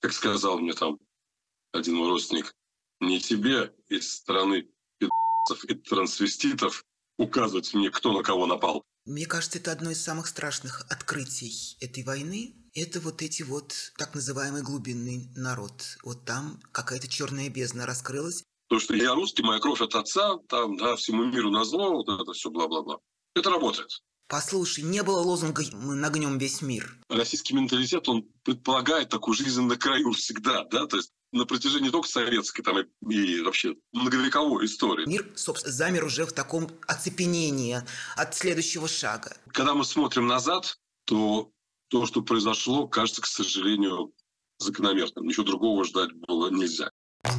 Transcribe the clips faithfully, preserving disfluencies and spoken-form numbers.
как сказал мне там один мой родственник, не тебе из страны пи***цев и трансвеститов указывать мне, кто на кого напал. Мне кажется, это одно из самых страшных открытий этой войны. Это вот эти вот так называемый глубинный народ. Вот там какая-то черная бездна раскрылась. То, что я русский, моя кровь от отца, там, да, всему миру назло, вот это все бла-бла-бла. Это работает. Послушай, не было лозунга «Мы нагнем весь мир». Российский менталитет, он предполагает такую жизнь на краю всегда, да, то есть на протяжении не только советской, там, и, и вообще многовековой истории. Мир, собственно, замер уже в таком оцепенении от следующего шага. Когда мы смотрим назад, то то, что произошло, кажется, к сожалению, закономерным. Ничего другого ждать было нельзя.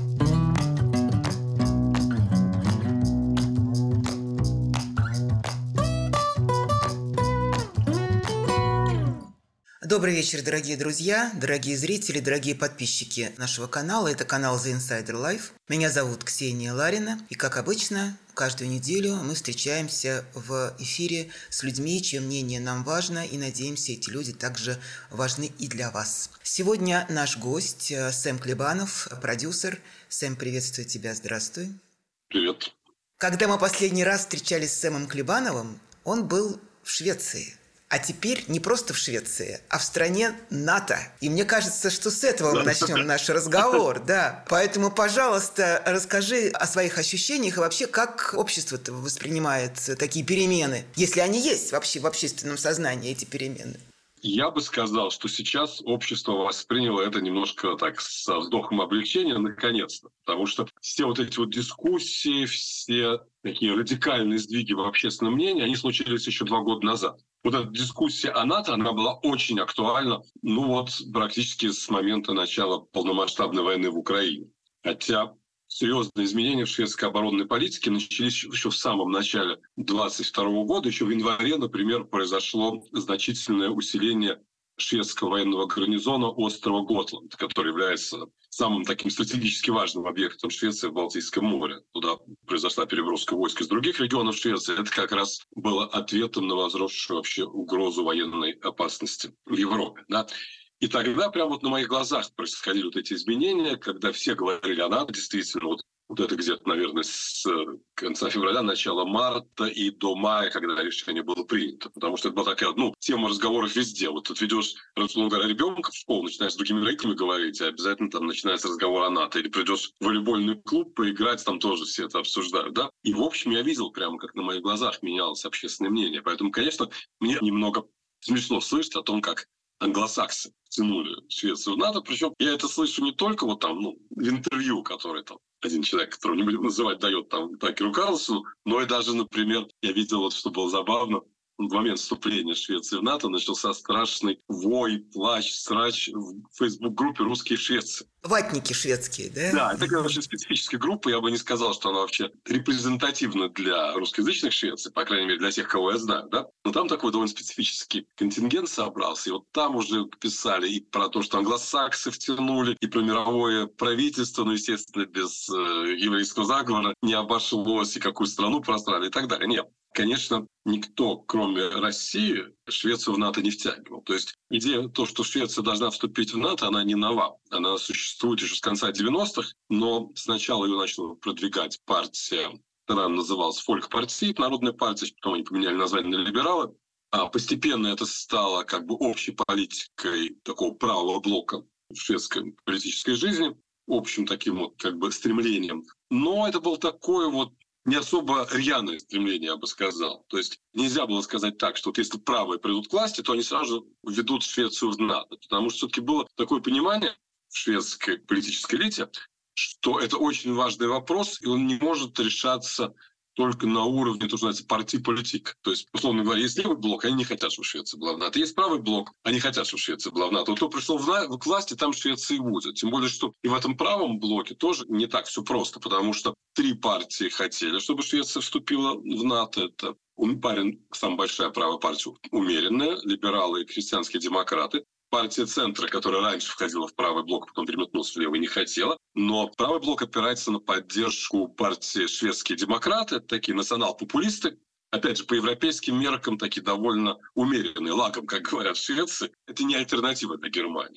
Добрый вечер, дорогие друзья, дорогие зрители, дорогие подписчики нашего канала. Это канал The Insider Life. Меня зовут Ксения Ларина. И, как обычно, каждую неделю мы встречаемся в эфире с людьми, чье мнение нам важно. И, надеемся, эти люди также важны и для вас. Сегодня наш гость Сэм Клебанов, продюсер. Сэм, приветствую тебя, здравствуй. Привет. Когда мы последний раз встречались с Сэмом Клебановым, он был в Швеции. А теперь не просто в Швеции, а в стране НАТО. И мне кажется, что с этого мы начнем наш разговор, да. Поэтому, пожалуйста, расскажи о своих ощущениях и вообще, как общество-то воспринимает такие перемены, если они есть вообще в общественном сознании, эти перемены. Я бы сказал, что сейчас общество восприняло это немножко так со вздохом облегчения, наконец-то. Потому что все вот эти вот дискуссии, все такие радикальные сдвиги в общественном мнении, они случились еще два года назад. Вот эта дискуссия о НАТО, она была очень актуальна, ну вот, практически с момента начала полномасштабной войны в Украине. Хотя серьезные изменения в шведской оборонной политике начались еще в самом начале двадцать второго года. Еще в январе, например, произошло значительное усиление шведского военного гарнизона острова Готланд, который является самым таким стратегически важным объектом Швеции в Балтийском море. Туда произошла переброска войск из других регионов Швеции. Это как раз было ответом на возросшую вообще угрозу военной опасности в Европе. Да? И тогда прямо вот на моих глазах происходили вот эти изменения, когда все говорили о НАТО, действительно, вот, вот это где-то, наверное, с конца февраля, начала марта и до мая, когда решение было принято. Потому что это была такая, ну, тема разговоров везде. Вот тут ведешь, условно говоря, ребенка в школу, начинаешь с другими родителями говорить, и обязательно там начинается разговор о НАТО. Или придешь в волейбольный клуб поиграть, там тоже все это обсуждают, да. И, в общем, я видел прямо, как на моих глазах менялось общественное мнение. Поэтому, конечно, мне немного смешно слышать о том, как англосаксы тянули Швецию в НАТО. Причем я это слышу не только вот там, ну, в интервью, которое там один человек, которого не будем называть, дает там Такеру Карлсону, но и даже, например, я видел, вот, что было забавно, в момент вступления Швеции в НАТО начался страшный вой, плач, срач в фейсбук-группе «Русские в Швеции». Ватники шведские, да? Да, это, конечно, очень специфическая группа. Я бы не сказал, что она вообще репрезентативна для русскоязычных Швеции, по крайней мере, для тех, кого я знаю, да? Но там такой довольно специфический контингент собрался. И вот там уже писали и про то, что англосаксы втянули, и про мировое правительство, ну, естественно, без э, еврейского заговора не обошлось, и какую страну просрали и так далее. Нет. Конечно, никто, кроме России, Швецию в НАТО не втягивал. То есть идея, то, что Швеция должна вступить в НАТО, она не нова. Она существует еще с конца девяностых, но сначала ее начала продвигать партия, тогда она называлась «Фолькпартия», народная партия, потом они поменяли название на «Либералы». А постепенно это стало как бы общей политикой такого правого блока в шведской политической жизни, общим таким вот как бы стремлением. Но это был такой вот не особо рьяное стремление, я бы сказал. То есть нельзя было сказать так, что вот если правые придут к власти, то они сразу ведут Швецию в НАТО. Потому что все-таки было такое понимание в шведской политической элите, что это очень важный вопрос, и он не может решаться только на уровне, то, что называется, партий-политик. То есть, условно говоря, есть левый блок, они не хотят, чтобы Швеция была в НАТО. Есть правый блок, они хотят, чтобы Швеция была в НАТО. Вот кто пришел к власти, там Швеция и будет. Тем более, что и в этом правом блоке тоже не так все просто, потому что три партии хотели, чтобы Швеция вступила в НАТО. Это парень, самая большая правая партия, умеренная, либералы и христианские демократы. Партия центра, которая раньше входила в правый блок, потом переметнулась в левый, не хотела. Но правый блок опирается на поддержку партии «Шведские демократы», это такие национал-популисты. Опять же, по европейским меркам такие довольно умеренные, лагом, как говорят в Швеции. Это не альтернатива для Германии, да?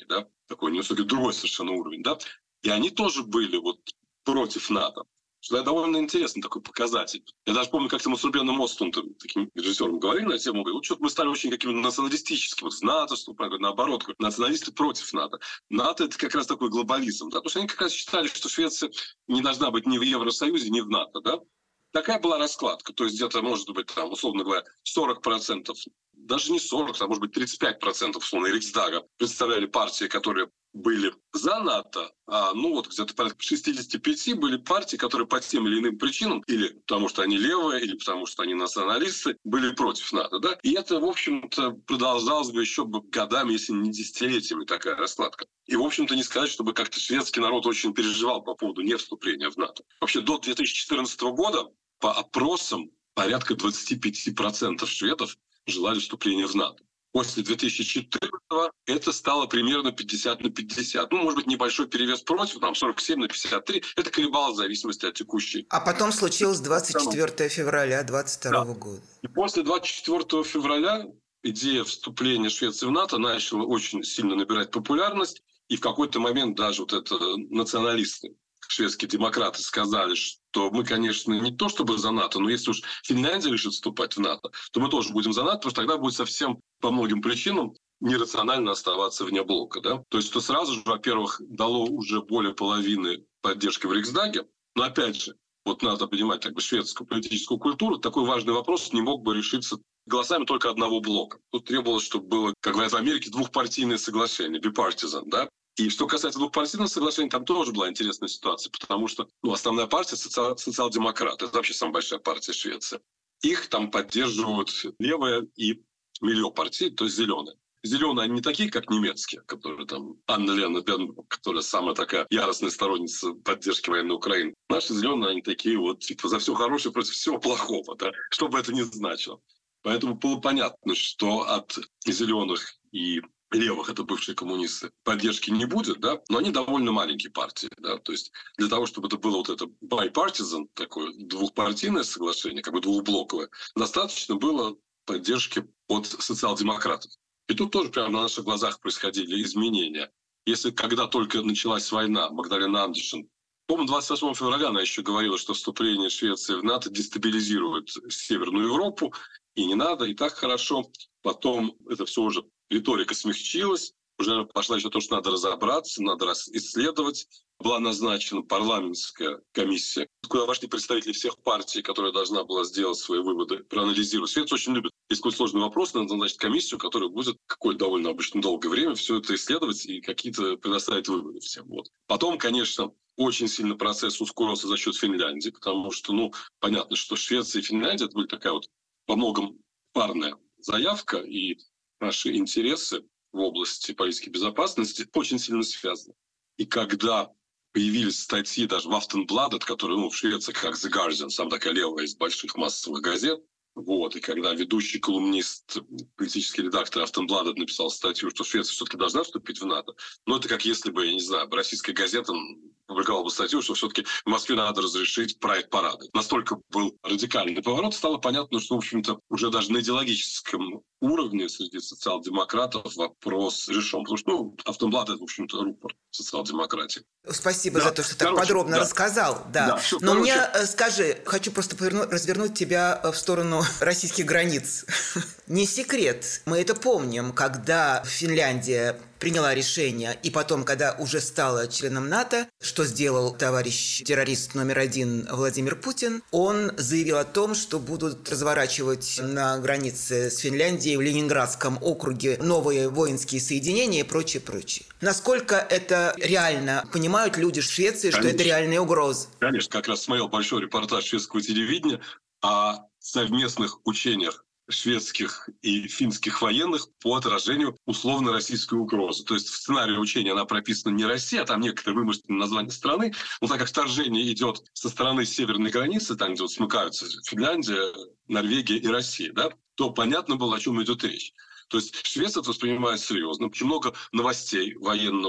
такой невысокий, другой совершенно уровень, да, и они тоже были вот против НАТО. Что это довольно интересный такой показатель. Я даже помню, как-то мы с Рубеном Мостом, таким режиссером, говорили на тему, говорю, вот что-то мы стали очень какими-то националистическими, вот с НАТО, что, наоборот, националисты против НАТО. НАТО – это как раз такой глобализм, да, потому что они как раз считали, что Швеция не должна быть ни в Евросоюзе, ни в НАТО, да. Такая была раскладка, то есть где-то, может быть, там, условно говоря, сорок процентов, даже не сорок, а может быть тридцать пять процентов, условно, Риксдага представляли партии, которые были за НАТО, а ну вот где-то порядка шестьдесят пять были партии, которые по тем или иным причинам, или потому что они левые, или потому что они националисты, были против НАТО, да. И это, в общем-то, продолжалось бы еще бы годами, если не десятилетиями, такая раскладка. И, в общем-то, не сказать, чтобы как-то шведский народ очень переживал по поводу невступления в НАТО. Вообще, до две тысячи четырнадцатого года по опросам порядка двадцать пять процентов шведов желали вступления в НАТО. После две тысячи четырнадцатого это стало примерно пятьдесят на пятьдесят. Ну, может быть, небольшой перевес против, там сорок семь на пятьдесят три. Это колебалось в зависимости от текущей. А потом случилось двадцать четвёртого февраля двадцать второго да. года. И после двадцать четвёртого февраля идея вступления Швеции в НАТО начала очень сильно набирать популярность. И в какой-то момент даже вот это националисты, шведские демократы, сказали, что мы, конечно, не то чтобы за НАТО, но если уж Финляндия решит вступать в НАТО, то мы тоже будем за НАТО, потому что тогда будет совсем по многим причинам нерационально оставаться вне блока. Да? То есть это сразу же, во-первых, дало уже более половины поддержки в Риксдаге. Но опять же, вот надо понимать как бы шведскую политическую культуру, такой важный вопрос не мог бы решиться голосами только одного блока. Тут требовалось, чтобы было, как говорят в Америке, двухпартийное соглашение, bipartisan, да? И что касается двухпартийного соглашения, там тоже была интересная ситуация, потому что ну, основная партия социал- социал-демократы, это вообще самая большая партия Швеции. Их там поддерживают левые и миллиопартии, то есть зеленые. Зеленые, они не такие, как немецкие, которые там Анна Лена Бенбург, которая самая такая яростная сторонница поддержки военной Украины. Наши зеленые, они такие вот типа за все хорошее против всего плохого, да? Что бы это ни значило. Поэтому было понятно, что от зеленых и левых, это бывшие коммунисты, поддержки не будет, да, но они довольно маленькие партии, да, то есть для того, чтобы это было вот это bipartisan, такое двухпартийное соглашение, как бы двухблоковое, достаточно было поддержки от социал-демократов. И тут тоже прямо на наших глазах происходили изменения. Если когда только началась война, Магдалена Андерсен, по-моему, двадцать восьмого февраля она еще говорила, что вступление Швеции в НАТО дестабилизирует Северную Европу, и не надо, и так хорошо. Потом это все уже, риторика смягчилась, уже пошла еще то, что надо разобраться, надо исследовать. Была назначена парламентская комиссия, куда вошли представители всех партий, которая должна была сделать свои выводы, проанализировать. Швеция очень любит, если какой сложный вопрос, надо назначить комиссию, которая будет какое-то довольно обычно долгое время все это исследовать и какие-то предоставить выводы всем. Вот. Потом, конечно, очень сильно процесс ускорился за счет Финляндии, потому что, ну, понятно, что Швеция и Финляндия, это были такая вот во многом парная заявка, и наши интересы в области политики безопасности очень сильно связаны. И когда появились статьи даже в Aftonbladet, которые ну, в Швеции как The Guardian, сам такая левая из больших массовых газет, вот, и когда ведущий колумнист, политический редактор Aftonbladet написал статью, что Швеция все-таки должна вступить в НАТО, ну, это как если бы, я не знаю, российская газета публиковала бы статью, что все-таки в Москве надо разрешить прайд-парады. Настолько был радикальный поворот, стало понятно, что, в общем-то, уже даже на идеологическом уровне среди социал-демократов вопрос решен. Потому что, ну, Aftonbladet, в общем-то, рупор социал-демократии. Спасибо да. за то, что так короче, подробно да. рассказал. Да. Да, все, Но короче... мне, скажи, хочу просто поверну, развернуть тебя в сторону российских границ. Не секрет, мы это помним, когда Финляндия приняла решение, и потом, когда уже стала членом НАТО, что сделал товарищ террорист номер один Владимир Путин, он заявил о том, что будут разворачивать на границе с Финляндией в Ленинградском округе новые воинские соединения и прочее, прочее. Насколько это реально? Понимают люди в Швеции, Конечно. Что это реальные угрозы? Конечно, как раз смотрел большой репортаж шведского телевидения о совместных учениях шведских и финских военных по отражению условно-российской угрозы. То есть в сценарии учения она прописана не Россия, а там некоторые вымышленные названия страны. Но так как вторжение идет со стороны северной границы, там, где вот смыкаются Финляндия, Норвегия и Россия, да, то понятно было, о чем идет речь. То есть Швеция это воспринимает серьезно. Очень много новостей военного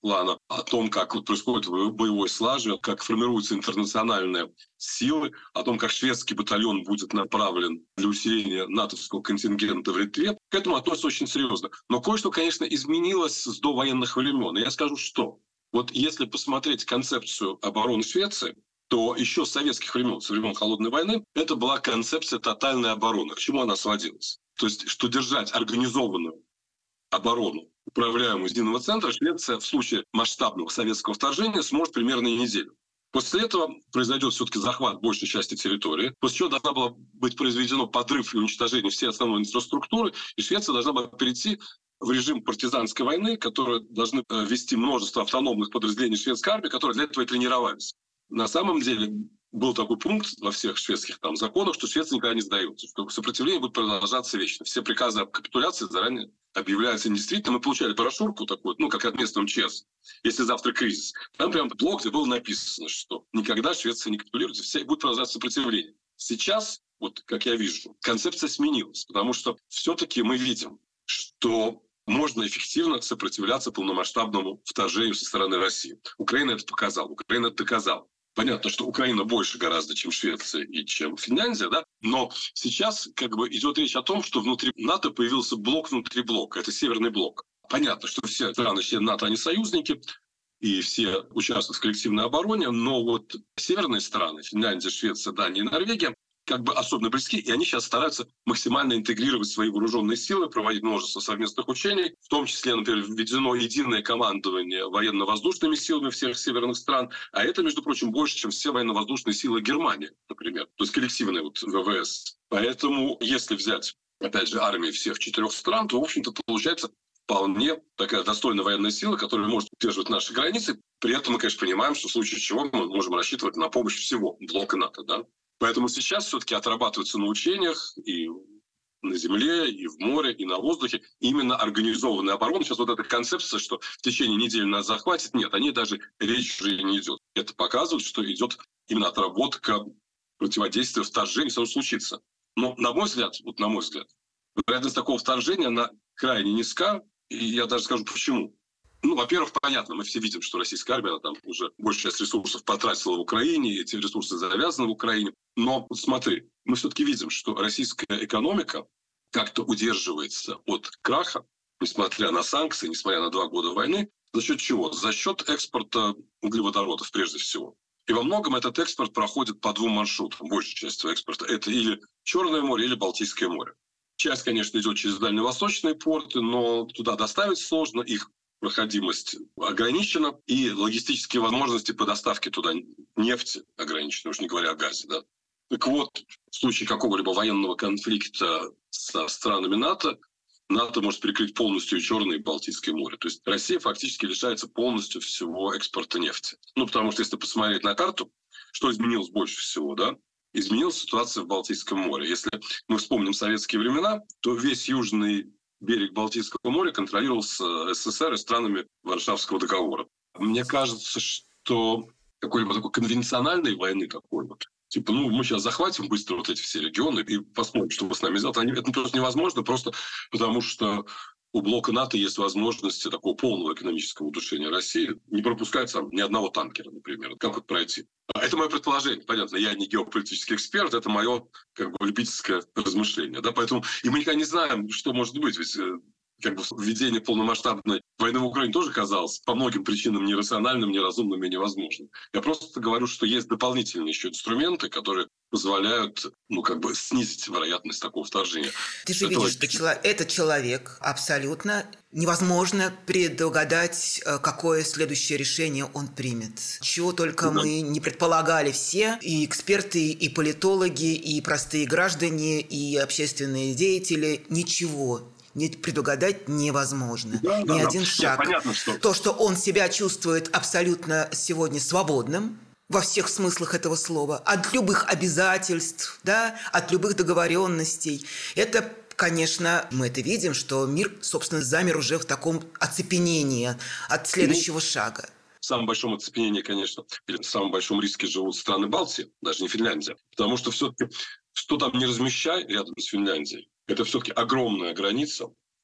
плана о том, как вот происходит боевой слаживание, как формируются интернациональные силы, о том, как шведский батальон будет направлен для усиления натовского контингента в Литве, к этому относятся очень серьезно. Но кое-что, конечно, изменилось с довоенных времен. И я скажу, что вот если посмотреть концепцию обороны Швеции, то еще с советских времен, со времен Холодной войны, это была концепция тотальной обороны. К чему она сводилась? То есть, что держать организованную оборону, управляемую из единого центра, Швеция в случае масштабного советского вторжения сможет примерно и неделю. После этого произойдет все-таки захват большей части территории, после чего должна была быть произведено подрыв и уничтожение всей основной инфраструктуры, и Швеция должна была перейти в режим партизанской войны, которые должны вести множество автономных подразделений шведской армии, которые для этого и тренировались. На самом деле был такой пункт во всех шведских там законах, что Швеция никогда не сдается, что сопротивление будет продолжаться вечно. Все приказы об капитуляции заранее объявляются недействительными. Мы получали брошюрку такую, ну, как от местного МЧС, если завтра кризис. Там прям блок, где было написано, что никогда Швеция не капитулирует, все будет продолжаться сопротивление. Сейчас, вот как я вижу, концепция сменилась, потому что все-таки мы видим, что можно эффективно сопротивляться полномасштабному вторжению со стороны России. Украина это показала, Украина это доказала. Понятно, что Украина больше гораздо, чем Швеция и чем Финляндия, да? Но сейчас как бы идет речь о том, что внутри НАТО появился блок внутри блока. Это Северный блок. Понятно, что все страны члены НАТО, они союзники, и все участвуют в коллективной обороне, но вот северные страны, Финляндия, Швеция, Дания и Норвегия, как бы особенно близки, и они сейчас стараются максимально интегрировать свои вооруженные силы, проводить множество совместных учений, в том числе, например, введено единое командование военно-воздушными силами всех северных стран, а это, между прочим, больше, чем все военно-воздушные силы Германии, например, то есть коллективные вот ВВС. Поэтому, если взять, опять же, армии всех четырех стран, то, в общем-то, получается вполне такая достойная военная сила, которая может удерживать наши границы. При этом мы, конечно, понимаем, что в случае чего мы можем рассчитывать на помощь всего блока НАТО, да. Поэтому сейчас все-таки отрабатываются на учениях и на земле, и в море, и на воздухе именно организованная оборона. Сейчас вот эта концепция, что в течение недели нас захватит, нет, о ней даже речь уже не идет. Это показывает, что идет именно отработка противодействия вторжению, если оно случится. Но, на мой взгляд, вот на мой взгляд, вероятность такого вторжения, она крайне низка, и я даже скажу почему. Ну, во-первых, понятно, мы все видим, что российская армия, она там уже большую часть ресурсов потратила в Украине, эти ресурсы завязаны в Украине. Но смотри, мы все-таки видим, что российская экономика как-то удерживается от краха, несмотря на санкции, несмотря на два года войны. За счет чего? За счет экспорта углеводородов, прежде всего. И во многом этот экспорт проходит по двум маршрутам. Большая часть своего экспорта – это или Черное море, или Балтийское море. Часть, конечно, идет через дальневосточные порты, но туда доставить сложно, их проходимость ограничена, и логистические возможности по доставке туда нефти ограничены, уж не говоря о газе. Да? Так вот, в случае какого-либо военного конфликта со странами НАТО, НАТО может перекрыть полностью и Черное, и Балтийское море. То есть Россия фактически лишается полностью всего экспорта нефти. Ну, потому что если посмотреть на карту, что изменилось больше всего, да? Изменилась ситуация в Балтийском море. Если мы вспомним советские времена, то весь южный берег Балтийского моря контролировался СССР и странами Варшавского договора. Мне кажется, что какой-либо такой конвенциональной войны какой-то, типа, ну, мы сейчас захватим быстро вот эти все регионы и посмотрим, что с нами сделать. Это просто невозможно, просто потому что у блока НАТО есть возможности такого полного экономического удушения России. Не пропускать там ни одного танкера, например. Как вот пройти? Это мое предположение. Понятно, я не геополитический эксперт, это мое как бы любительское размышление. Да? Поэтому, и мы никогда не знаем, что может быть. Ведь как бы введение полномасштабной войны в Украине тоже казалось по многим причинам нерациональным, неразумным и невозможным. Я просто говорю, что есть дополнительные еще инструменты, которые позволяют, ну, как бы снизить вероятность такого вторжения. Ты же это видишь, что чело- этот человек абсолютно невозможно предугадать, какое следующее решение он примет. Чего только да. мы не предполагали все, и эксперты, и политологи, и простые граждане, и общественные деятели, ничего не предугадать невозможно. Да, Ни да, один да. шаг. Нет, понятно, что... То, что он себя чувствует абсолютно сегодня свободным, во всех смыслах этого слова, от любых обязательств, да, от любых договоренностей. Это, конечно, мы это видим, что мир, собственно, замер уже в таком оцепенении от следующего ну, шага. В самом большом оцепенении, конечно, или в самом большом риске живут страны Балтии, даже не Финляндия. Потому что все-таки, что там не размещай рядом с Финляндией, это все-таки огромная граница,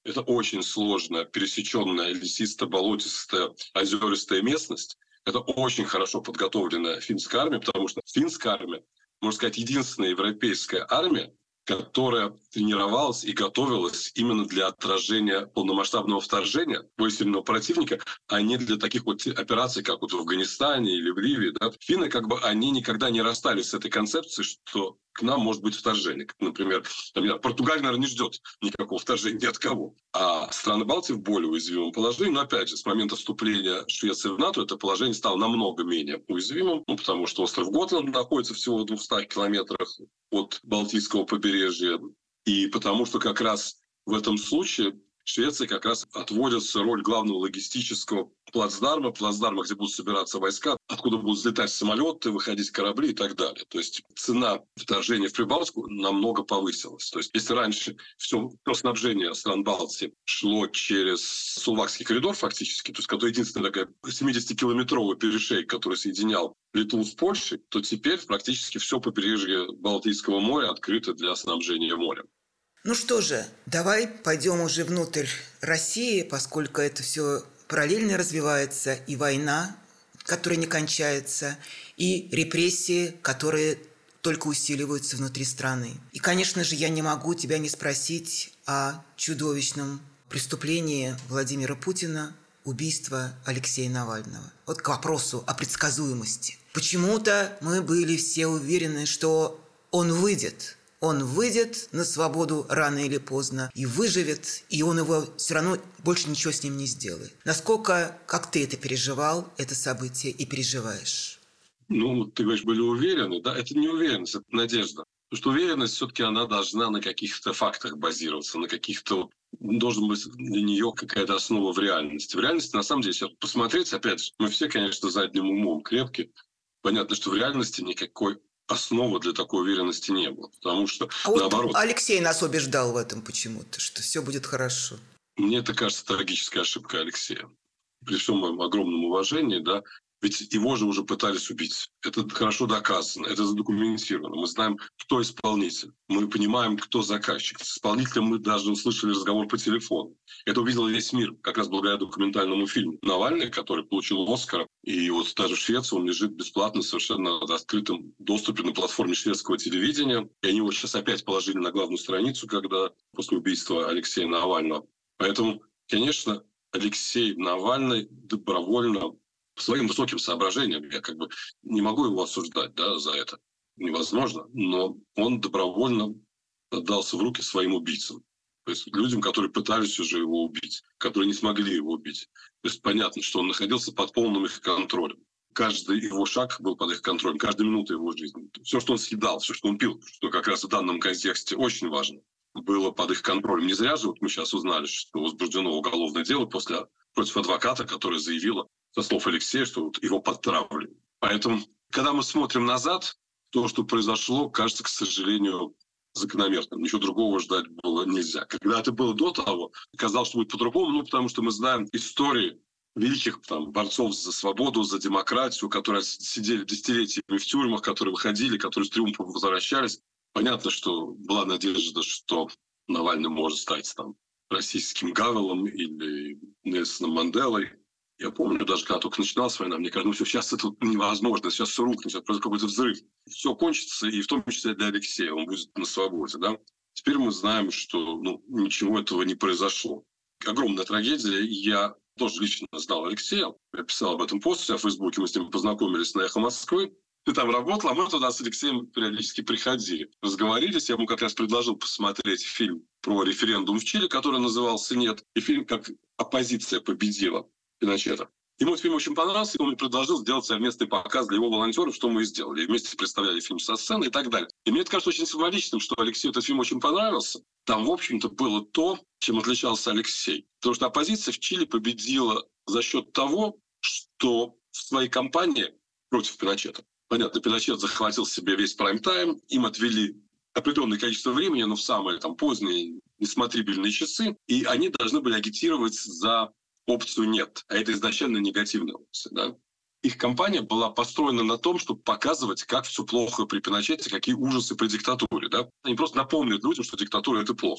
Это очень сложная, пересеченная, лесисто-болотистая, озеристая местность. Это очень хорошо подготовленная финская армия, потому что финская армия, можно сказать, единственная европейская армия, которая тренировалась и готовилась именно для отражения полномасштабного вторжения воинственного противника, а не для таких вот операций, как вот в Афганистане или в Ливии. Да. Финны, как бы, они никогда не расстались с этой концепцией, что к нам может быть вторжение. Как, например, там, Португалия, наверное, не ждет никакого вторжения ни от кого. А страны Балтии в более уязвимом положении. Но, опять же, с момента вступления Швеции в НАТО это положение стало намного менее уязвимым, ну, потому что остров Готланд находится всего в двухстах километрах от Балтийского побережья. И потому что как раз в этом случае Швеции как раз отводится роль главного логистического плацдарма, плацдарма, где будут собираться войска, откуда будут взлетать самолеты, выходить корабли и так далее. То есть цена вторжения в Прибалтику намного повысилась. То есть если раньше все, все снабжение стран Балтии шло через Сулвакский коридор фактически, то есть который единственный такой семидесятикилометровый перешейк, который соединял Литву с Польшей, то теперь практически все побережье Балтийского моря открыто для снабжения морем. Ну что же, давай пойдем уже внутрь России, поскольку это все параллельно развивается, и война, которая не кончается, и репрессии, которые только усиливаются внутри страны. И, конечно же, я не могу тебя не спросить о чудовищном преступлении Владимира Путина, убийство Алексея Навального. Вот к вопросу о предсказуемости. Почему-то мы были все уверены, что он выйдет. Он выйдет на свободу рано или поздно и выживет, и он его все равно больше ничего с ним не сделает. Насколько, как ты это переживал, это событие, и переживаешь? Ну, ты говоришь, были уверены, да? Это не уверенность, это надежда. Потому что уверенность все-таки она должна на каких-то фактах базироваться, на каких-то... Должен быть для нее какая-то основа в реальности. В реальности, на самом деле, сейчас посмотреть, опять же, мы все, конечно, задним умом крепкие. Понятно, что в реальности никакой основы для такой уверенности не было. Потому что, а вот наоборот... Алексей нас убеждал в этом почему-то, что все будет хорошо. Мне это кажется трагической ошибкой Алексея. При всем моем огромном уважении, да, ведь его же уже пытались убить. Это хорошо доказано, это задокументировано. Мы знаем, кто исполнитель. Мы понимаем, кто заказчик. С исполнителем мы даже услышали разговор по телефону. Это увидел весь мир, как раз благодаря документальному фильму. Навальный, который получил «Оскар», и вот даже в Швеции он лежит бесплатно, совершенно в открытом доступе на платформе шведского телевидения. И они его сейчас опять положили на главную страницу, когда после убийства Алексея Навального. Поэтому, конечно, Алексей Навальный добровольно, по своим высоким соображениям, я как бы не могу его осуждать, да, за это. Невозможно. Но он добровольно отдался в руки своим убийцам. То есть людям, которые пытались уже его убить, которые не смогли его убить. То есть понятно, что он находился под полным их контролем. Каждый его шаг был под их контролем, каждая минута его жизни. Все, что он съедал, все, что он пил, что как раз в данном контексте очень важно, было под их контролем. Не зря же вот мы сейчас узнали, что возбуждено уголовное дело после, против адвоката, которая заявила, со слов Алексея, что вот его подтравливали. Поэтому, когда мы смотрим назад, то, что произошло, кажется, к сожалению, закономерным. Ничего другого ждать было нельзя. Когда это было до того, казалось, что будет по-другому, ну, потому что мы знаем истории великих там, борцов за свободу, за демократию, которые сидели десятилетиями в тюрьмах, которые выходили, которые с триумфом возвращались. Понятно, что была надежда, что Навальный может стать там российским Гавелом или Нельсоном Манделой. Я помню, даже когда только начиналась война, мне кажется, ну все, сейчас это невозможно, сейчас все рухнет, сейчас произойдет какой-то взрыв. Все кончится, и в том числе для Алексея, он будет на свободе. Да? Теперь мы знаем, что ну, ничего этого не произошло. Огромная трагедия. Я тоже лично знал Алексея. Я писал об этом пост в Фейсбуке, мы с ним познакомились на «Эхо Москвы». Ты там работал, а мы туда с Алексеем периодически приходили. Разговорились, я ему как раз предложил посмотреть фильм про референдум в Чили, который назывался «Нет», и фильм «Как оппозиция победила Пиночета». Ему этот фильм очень понравился, и он мне предложил сделать совместный показ для его волонтеров, что мы и сделали. И вместе представляли фильм со сцены и так далее. И мне это кажется очень символичным, что Алексею этот фильм очень понравился. Там, в общем-то, было то, чем отличался Алексей. Потому что оппозиция в Чили победила за счет того, что в своей кампании против Пиночета, понятно, Пиночет захватил себе весь прайм-тайм, им отвели определенное количество времени, но в самые там, поздние, несмотрибельные часы, и они должны были агитировать за опцию «нет». А это изначально негативная опция. Да? Их кампания была построена на том, чтобы показывать, как все плохо при Пиночете, какие ужасы при диктатуре. Да? Они просто напомнят людям, что диктатура — это плохо.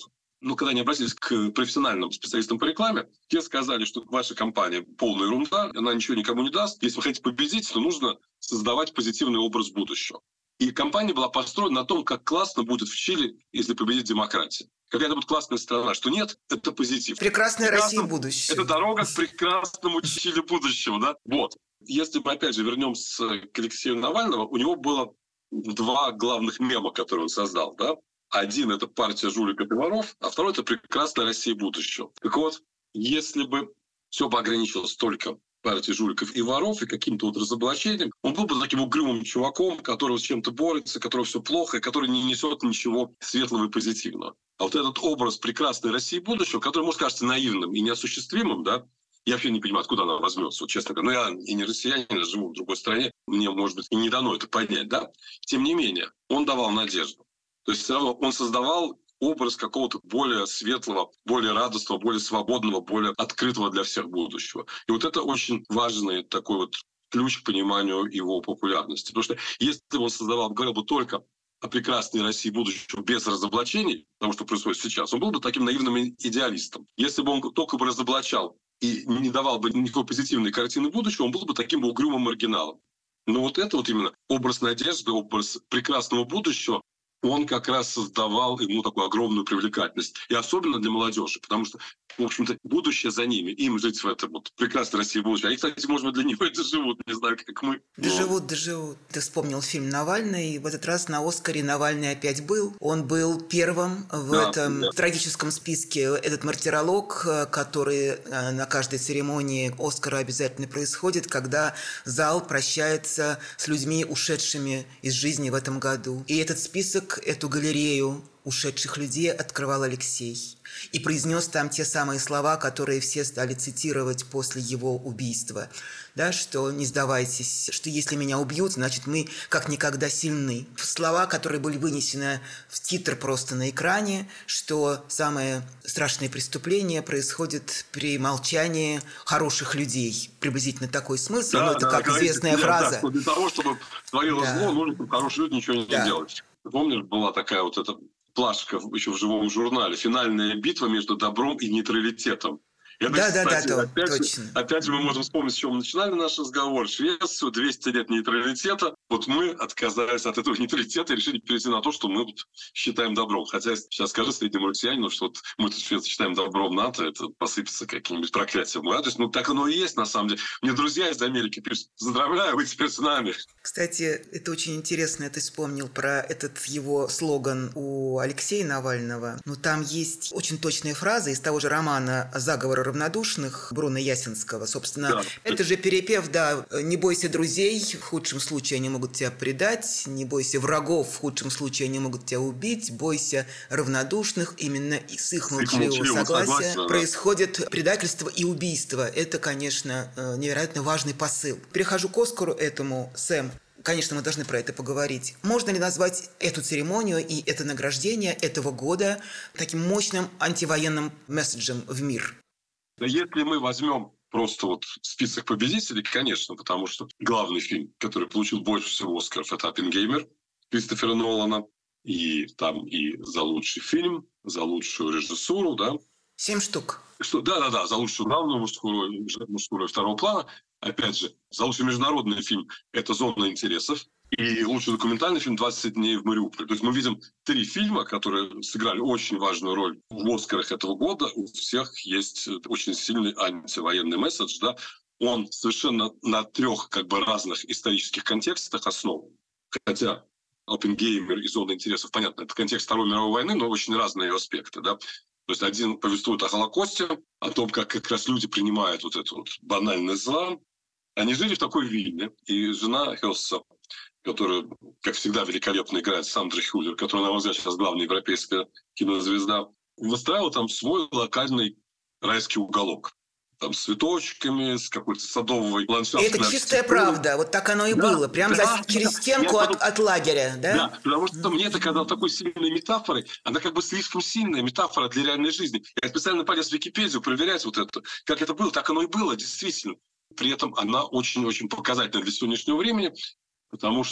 ну, когда они обратились к профессиональным специалистам по рекламе, те сказали, что ваша компания полная ерунда, она ничего никому не даст. Если вы хотите победить, то нужно создавать позитивный образ будущего. И компания была построена на том, как классно будет в Чили, если победит демократия. Какая-то будет классная страна, что нет, это позитив. Прекрасная Россия будущего. Это дорога к прекрасному Чили будущего, да? Вот. Если мы, опять же, вернемся к Алексею Навальному, у него было два главных мема, которые он создал, да? Один – это партия жуликов и воров, а второй – это прекрасная Россия будущего. Так вот, если бы все бы ограничилось только партией жуликов и воров, и каким-то вот разоблачением, он был бы таким угрюмым чуваком, который с чем-то борется, который все плохо, и который не несет ничего светлого и позитивного. А вот этот образ прекрасной России будущего, который, может, кажется наивным и неосуществимым, да, я вообще не понимаю, откуда она возьмется, вот честно говоря. Ну, я и не россиянин, я живу в другой стране, мне, может быть, и не дано это понять, да. Тем не менее, он давал надежду. То есть все равно он создавал образ какого-то более светлого, более радостного, более свободного, более открытого для всех будущего. И вот это очень важный такой вот ключ к пониманию его популярности. Потому что если бы он создавал, говорил бы только о прекрасной России будущего без разоблачений, того, что происходит сейчас, он был бы таким наивным идеалистом. Если бы он только бы разоблачал и не давал бы никакой позитивной картины будущего, он был бы таким угрюмым маргиналом. Но вот это вот именно образ надежды, образ прекрасного будущего, он как раз создавал ему такую огромную привлекательность. И особенно для молодежи, потому что, в общем-то, будущее за ними. Им жить в этом вот прекрасной России будущее. Они, кстати, может быть, для них это живут, не знаю, как мы. Доживут, доживут. Ты вспомнил фильм «Навальный». В этот раз на «Оскаре» Навальный опять был. Он был первым в да, этом да. трагическом списке. Этот мартиролог, который на каждой церемонии «Оскара» обязательно происходит, когда зал прощается с людьми, ушедшими из жизни в этом году. И этот список, эту галерею ушедших людей открывал Алексей. И произнес там те самые слова, которые все стали цитировать после его убийства. Да, что не сдавайтесь, что если меня убьют, значит мы как никогда сильны. Слова, которые были вынесены в титр просто на экране, что самое страшное преступление происходит при молчании хороших людей. Приблизительно такой смысл, да, но это да, как известная фраза. Да, для того, чтобы творилось да. зло, нужно, чтобы хорошие люди ничего не да. делать. Помнишь, была такая вот эта плашка еще в живом журнале «Финальная битва между добром и нейтралитетом». Это, да, кстати, да, да, опять, точно. Опять же, мы можем вспомнить, с чего мы начинали наш разговор. Швецию, двести лет нейтралитета. Вот мы отказались от этого нейтралитета и решили перейти на то, что мы вот считаем добром. Хотя сейчас скажи среднему россиянину, что вот мы тут Швецию считаем добром НАТО, это посыпется каким-нибудь проклятием. Да? То есть, ну, так оно и есть, на самом деле. Мне друзья из Америки пишут: поздравляю, вы теперь с нами. Кстати, это очень интересно, ты вспомнил про этот его слоган у Алексея Навального. Ну, там есть очень точные фразы из того же романа «Заговор равнодушных» Бруно Ясинского. Собственно, да. это же перепев, да, «Не бойся друзей, в худшем случае они могут тебя предать, не бойся врагов, в худшем случае они могут тебя убить, бойся равнодушных». Именно с их молчаливого согласия согласен, происходит да. предательство и убийство. Это, конечно, невероятно важный посыл. Перехожу к Оскару этому, Сэм. Конечно, мы должны про это поговорить. Можно ли назвать эту церемонию и это награждение этого года таким мощным антивоенным месседжем в мир? Если мы возьмем просто вот список победителей, конечно, потому что главный фильм, который получил больше всего Оскаров, это «Оппенгеймер» Кристофера Нолана. И там и за лучший фильм, за лучшую режиссуру, да. Семь штук. Что, да-да-да, за лучшую главную мужскую роль, мужскую роль второго плана. Опять же, за лучший международный фильм это «Зона интересов». И лучший документальный фильм «двадцать дней в Мариуполе». То есть мы видим три фильма, которые сыграли очень важную роль в «Оскарах» этого года. У всех есть очень сильный антивоенный месседж. Да? Он совершенно на трех как бы разных исторических контекстах основан. Хотя «Оппенгеймер» и «Зона интересов», понятно, это контекст Второй мировой войны, но очень разные ее аспекты. Да? То есть один повествует о Холокосте, о том, как как раз люди принимают вот это вот банальное зло. Они жили в такой Вильне, и жена Хесса, которая, как всегда, великолепно играет, Сандра Хюллер, которая, на мой взгляд, сейчас главная европейская кинозвезда, выстраивала там свой локальный райский уголок. Там с цветочками, с какой-то садовой ландшафтной Это чистая правда, вот так оно и да, было, прямо да, за, через стенку от, от лагеря, да? Да, потому что мне это казалось такой сильной метафорой, она как бы слишком сильная метафора для реальной жизни. Я специально полез в Википедию проверять вот это, как это было, так оно и было, действительно. При этом она очень-очень показательна для сегодняшнего времени, потому что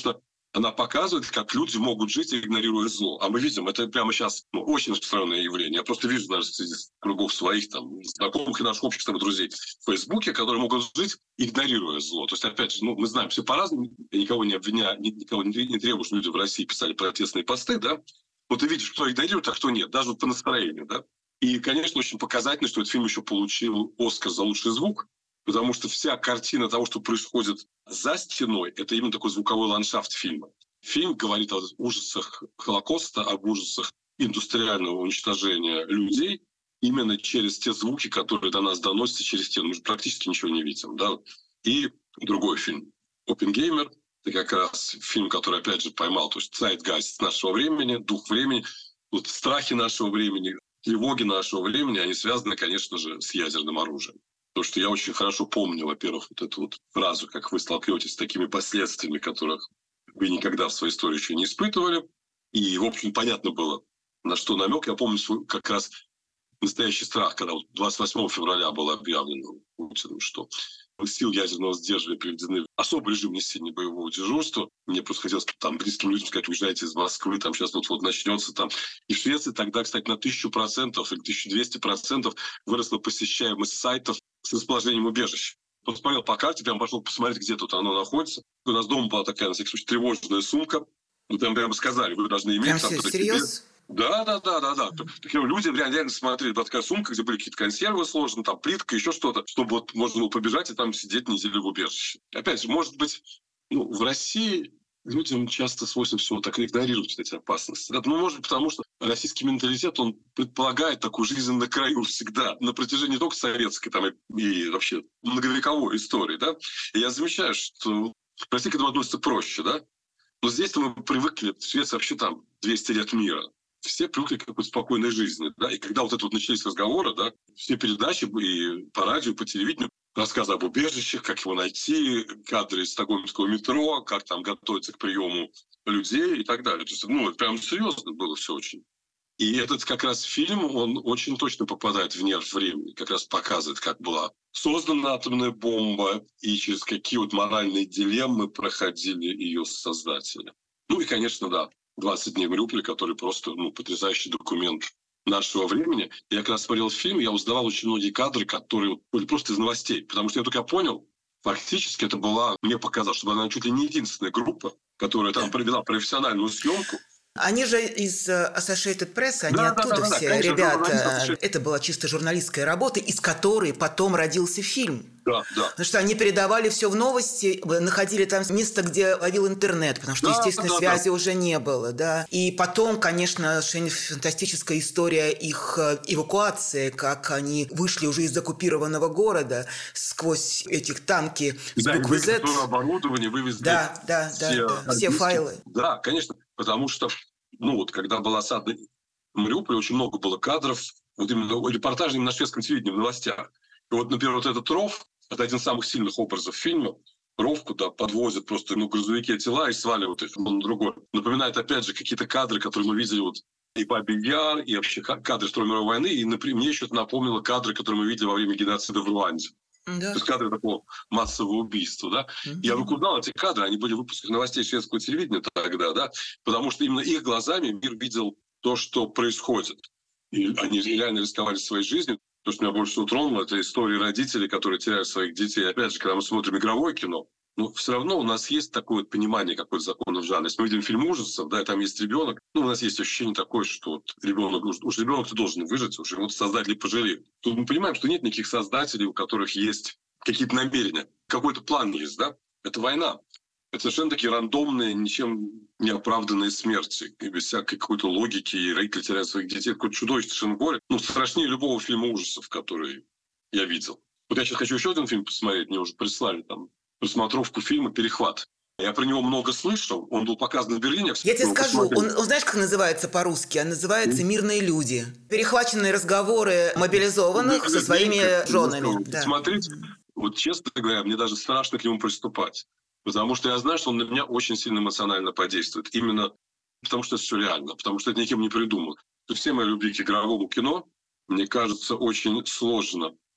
Она показывает, как люди могут жить, игнорируя зло. А мы видим, это прямо сейчас ну, очень распространенное явление. Я просто вижу даже среди кругов своих там, знакомых и наших общих там, друзей в Фейсбуке, которые могут жить, игнорируя зло. То есть, опять же, ну, мы знаем все по-разному. Я никого не обвиняю, никого не требую, что люди в России писали протестные посты, да. Вот ты видишь, кто игнорирует, а кто нет, даже по настроению, да. И, конечно, очень показательно, что этот фильм еще получил «Оскар» за лучший звук, потому что вся картина того, что происходит за стеной, это именно такой звуковой ландшафт фильма. Фильм говорит о ужасах Холокоста, об ужасах индустриального уничтожения людей именно через те звуки, которые до нас доносятся через стену. Мы же практически ничего не видим. Да? И другой фильм «Оппенгеймер». Это как раз фильм, который, опять же, поймал то есть zeitgeist нашего времени, дух времени, вот страхи нашего времени, тревоги нашего времени, они связаны, конечно же, с ядерным оружием. Потому что я очень хорошо помню, во-первых, вот эту вот фразу, как вы столкнетесь с такими последствиями, которых вы никогда в своей истории еще не испытывали. И, в общем, понятно было, на что намек. Я помню свой, как раз настоящий страх, когда вот двадцать восьмого февраля было объявлено Путиным, что сил ядерного сдерживания приведены в особый режим несения боевого дежурства. Мне просто хотелось там близким людям сказать, уезжайте из Москвы, там сейчас вот-вот начнется там. И в Швеции тогда, кстати, на тысячу процентов или тысячу двести процентов выросла посещаемость сайтов с расположением убежищ. Посмотрел по карте, прям пошел посмотреть, где тут оно находится. У нас дома была такая, на всякий случай, тревожная сумка. Ну, там прямо сказали, вы должны иметь... Прям там, серьезно? Да, да, да, да, да. Люди реально, реально смотрели, была такая сумка, где были какие-то консервы сложены, там плитка, еще что-то, чтобы вот можно было побежать и там сидеть неделю в убежище. Опять же, может быть, ну, в России людям часто свойственно всего так игнорировать эти опасности. Ну, может быть, потому что российский менталитет, он предполагает такую жизнь на краю всегда, на протяжении не только советской там, и вообще многовековой истории. Да? И я замечаю, что в России к этому относится проще, да? Но здесь-то мы привыкли, в Швеции вообще там двести лет мира. Все привыкли к какой-то спокойной жизни. Да? И когда вот это вот начались разговоры, да, все передачи и по радио, и по телевидению, рассказы об убежищах, как его найти, кадры из стокгольмского метро, как там готовиться к приему людей и так далее. То есть, ну, это прям серьезно было все очень. И этот как раз фильм, он очень точно попадает в нерв времени, как раз показывает, как была создана атомная бомба и через какие вот моральные дилеммы проходили ее создатели. Ну и, конечно, да, «двадцать дней в Мариуполе», который просто ну, потрясающий документ нашего времени. Я как раз смотрел фильм, я узнавал очень многие кадры, которые были просто из новостей. Потому что я только понял, фактически это была, мне показалось, что она чуть ли не единственная группа, которая там провела профессиональную съемку. Они же из Associated Press, они да, оттуда да, да, да, все конечно, ребята. Это была чисто журналистская работа, из которой потом родился фильм. Да, да. Потому что они передавали все в новости, находили там место, где ловил интернет, потому что, да, естественно, да, связи да. уже не было, да. И потом, конечно, фантастическая история их эвакуации, как они вышли уже из оккупированного города сквозь этих танки с да, буквы Z. Оборудование вывезли. Да, да, все, да, да, все файлы. Да, конечно, потому что, ну вот, когда был осад в Мариуполе, очень много было кадров, вот именно репортажей на шведском телевидении, в новостях. И вот, например, вот этот ров, это один из самых сильных образов фильма. Ров, куда подвозят просто ну, грузовики тела и сваливают их на другой. Напоминает, опять же, какие-то кадры, которые мы видели вот и Бабий Яр, и вообще кадры Второй мировой войны. И например, мне еще это напомнило кадры, которые мы видели во время геноцида в Руанде. Да. То есть кадры такого массового убийства. Да? Mm-hmm. Я вдруг узнал эти кадры, они были в выпусках новостей шведского телевидения тогда, да? Потому что именно их глазами мир видел то, что происходит. И они реально рисковали своей жизнью. То, что меня больше всего тронуло, это истории родителей, которые теряют своих детей. Опять же, когда мы смотрим игровое кино, но все равно у нас есть такое понимание какой-то закона в жанре. Если мы видим фильм ужасов, да, и там есть ребенок, ну, у нас есть ощущение такое, что вот ребенок, уж, уж ребенок-то должен выжить, уже вот создатели пожалеют. Тут мы понимаем, что нет никаких создателей, у которых есть какие-то намерения, какой-то план есть, да? Это война. Это совершенно такие рандомные, ничем не оправданные смерти. И без всякой какой-то логики, и родители теряют своих детей. Какое-то чудовищное совершенно горе. Ну, страшнее любого фильма ужасов, который я видел. Вот я сейчас хочу еще один фильм посмотреть. Мне уже прислали там просмотровку фильма «Перехват». Я про него много слышал. Он был показан в Берлине. Я тебе скажу, он, он знаешь, как называется по-русски? Он называется «Мирные люди». Перехваченные разговоры мобилизованных со своими женами. Да. Смотрите, вот честно говоря, мне даже страшно к нему приступать. Потому что я знаю, что он на меня очень сильно эмоционально подействует. Именно потому, что это все реально. Потому что это никем не придумано. Все мои любви к игровому кино, мне кажется, очень сложно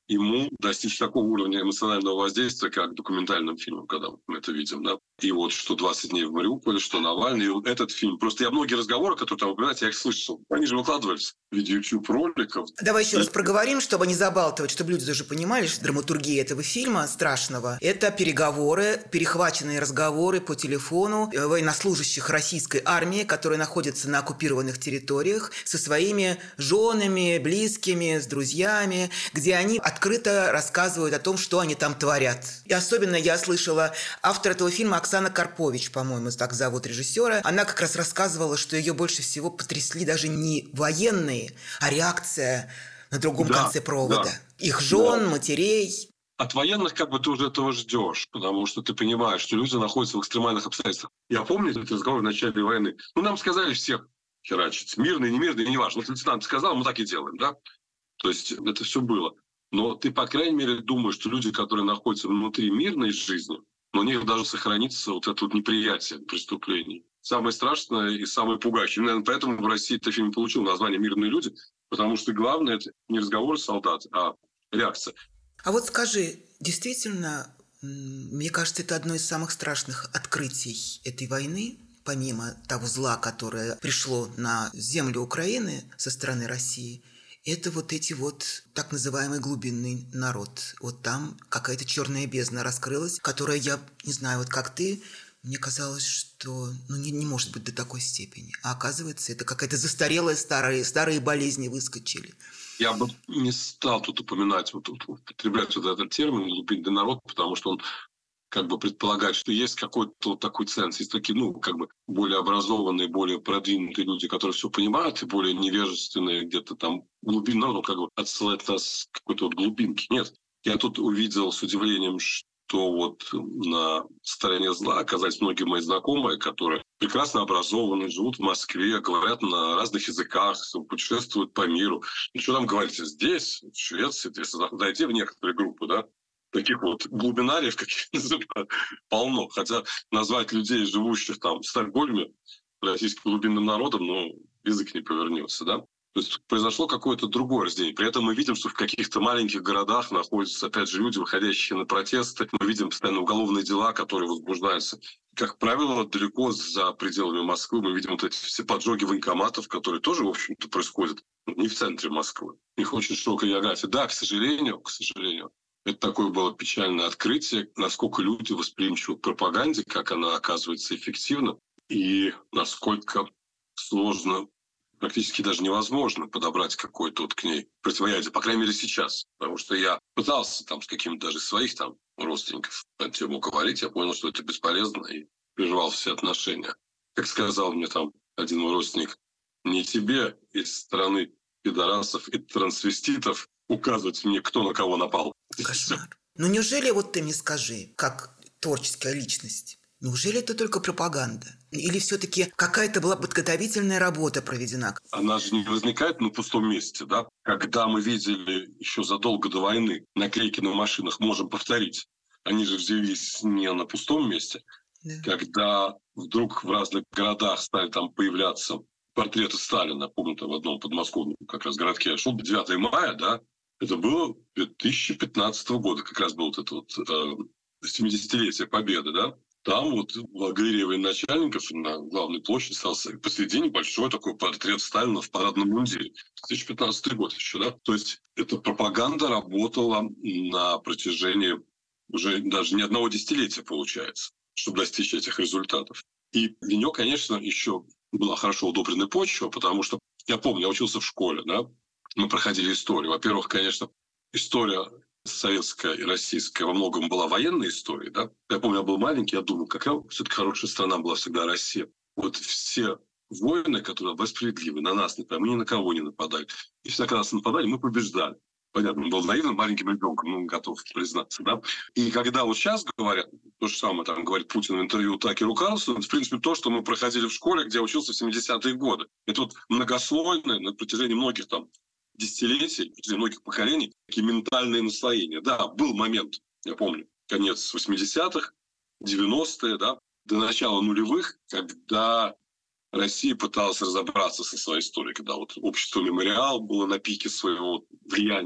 ему достичь такого уровня эмоционального воздействия, как документальным фильмом, когда мы это видим, да. И вот что «двадцать дней в Мариуполе», что «Навальный», и вот этот фильм. Просто я многие разговоры, которые там упоминаются, я их слышал. Они же выкладывались в виде YouTube-роликов. Давай еще и... раз проговорим, чтобы не забалтывать, чтобы люди даже понимали, что драматургия этого фильма страшного – это переговоры, перехваченные разговоры по телефону военнослужащих российской армии, которые находятся на оккупированных территориях, со своими женами, близкими, с друзьями, где они открыто рассказывают о том, что они там творят. И особенно я слышала автор этого фильма Оксана Карпович, по-моему, так зовут режиссера. Она как раз рассказывала, что ее больше всего потрясли даже не военные, а реакция на другом да, конце провода. Да, их жен, да. матерей. От военных как бы ты уже этого ждешь, потому что ты понимаешь, что люди находятся в экстремальных обстоятельствах. Я помню этот разговор в начале войны. Ну, нам сказали всех херачить. Мирный, не мирный, неважно. Вот лейтенант сказал, мы так и делаем, да? То есть это все было. Но ты, по крайней мере, думаешь, что люди, которые находятся внутри мирной жизни, но у них даже сохранится вот это вот неприятие преступлений. Самое страшное и самое пугающее. Наверное, поэтому в России этот фильм получил название «Мирные люди», потому что главное – это не разговор солдат, а реакция. А вот скажи, действительно, мне кажется, это одно из самых страшных открытий этой войны, помимо того зла, которое пришло на землю Украины со стороны России – это вот эти вот так называемый глубинный народ. Вот там какая-то черная бездна раскрылась, которая, я не знаю, вот как ты, мне казалось, что ну, не, не может быть до такой степени. А оказывается, это какая-то застарелая, старые, старые болезни выскочили. Я бы не стал тут упоминать, вот, вот, употреблять вот этот термин «глубинный народ», потому что он как бы предполагает, что есть какой-то вот такой ценз. Есть такие, ну, как бы более образованные, более продвинутые люди, которые все понимают, и более невежественные где-то там глубина, ну, как бы отсылает нас к какой-то вот глубинке. Нет. Я тут увидел с удивлением, что вот на стороне зла оказались многие мои знакомые, которые прекрасно образованы, живут в Москве, говорят на разных языках, путешествуют по миру. И что там говорить здесь, в Швеции, если зайти в некоторые группы, да, таких вот глубинариев, как их называют, полно. Хотя назвать людей, живущих там в Стокгольме, российским глубинным народом, ну, язык не повернется, да. То есть произошло какое-то другое разделение. При этом мы видим, что в каких-то маленьких городах находятся, опять же, люди, выходящие на протесты. Мы видим постоянно уголовные дела, которые возбуждаются. Как правило, далеко за пределами Москвы мы видим вот эти все поджоги военкоматов, которые тоже, в общем-то, происходят не в центре Москвы. Их очень широкая география. Да, к сожалению, к сожалению, это такое было печальное открытие, насколько люди восприимчивы к пропаганде, как она оказывается эффективна, и насколько сложно, практически даже невозможно подобрать какое-то вот к ней противоядие, по крайней мере сейчас. Потому что я пытался там с какими-то даже своих там родственников на тему говорить, я понял, что это бесполезно, и прервал все отношения. Как сказал мне там один мой родственник, не тебе из страны пидорасов и трансвеститов указывать мне, кто на кого напал. Кошмар. Ну неужели, вот ты мне скажи, как творческая личность, неужели это только пропаганда? Или все-таки какая-то была подготовительная работа проведена? Она же не возникает на пустом месте, да? Когда мы видели еще задолго до войны наклейки на машинах, можем повторить, они же взялись не на пустом месте. Да. Когда вдруг в разных городах стали там появляться портреты Сталина, помню, там в одном подмосковном как раз городке, я шел девятого мая, да, это было две тысячи пятнадцатого года, как раз было вот это вот э, семидесятилетие Победы, да. Там вот в галерее военачальников на главной площади остался посередине большой такой портрет Сталина в парадном мундире. две тысячи пятнадцатый год еще, да. То есть эта пропаганда работала на протяжении уже даже не одного десятилетия, получается, чтобы достичь этих результатов. И для нее, конечно, еще была хорошо удобренная почва, потому что, я помню, я учился в школе, да, мы проходили историю. Во-первых, конечно, история советская и российская во многом была военной историей, да. Я помню, я был маленький, я думал, какая все-таки хорошая страна была всегда Россия. Вот все войны, которые были справедливы, на нас нападали, мы ни на кого не нападали. И всегда, когда нас нападали, мы побеждали. Понятно, он был наивным маленьким ребенком, ну, готов признаться, да. И когда вот сейчас говорят, то же самое там говорит Путин в интервью Такеру Карлсону, это, в принципе, то, что мы проходили в школе, где я учился в семидесятые годы. Это вот многослойное на протяжении многих там десятилетий, на протяжении многих поколений, такие ментальные наслоения. Да, был момент, я помню, конец восьмидесятых, девяностые, да, до начала нулевых, когда Россия пыталась разобраться со своей историей, когда вот общество «Мемориал» было на пике своего влияния